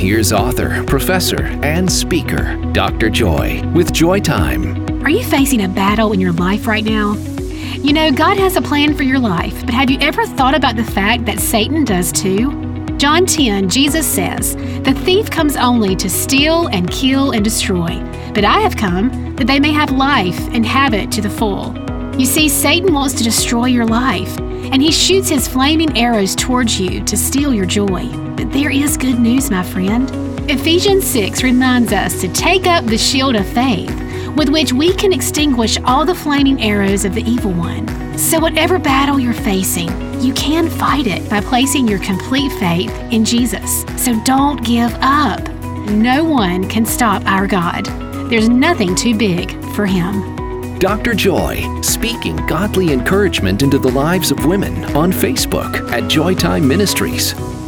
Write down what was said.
here's author, professor, and speaker, Dr. Joy, with Joy Time. Are you facing a battle in your life right now? You know, God has a plan for your life, but have you ever thought about the fact that Satan does too? John 10, Jesus says, "The thief comes only to steal and kill and destroy, but I have come that they may have life and have it to the full." You see, Satan wants to destroy your life, and he shoots his flaming arrows towards you to steal your joy. But there is good news, my friend. Ephesians 6 reminds us to take up the shield of faith, with which we can extinguish all the flaming arrows of the evil one. So whatever battle you're facing, you can fight it by placing your complete faith in Jesus. So don't give up. No one can stop our God. There's nothing too big for him. Dr. Joy, speaking godly encouragement into the lives of women on Facebook at Joy Time Ministries.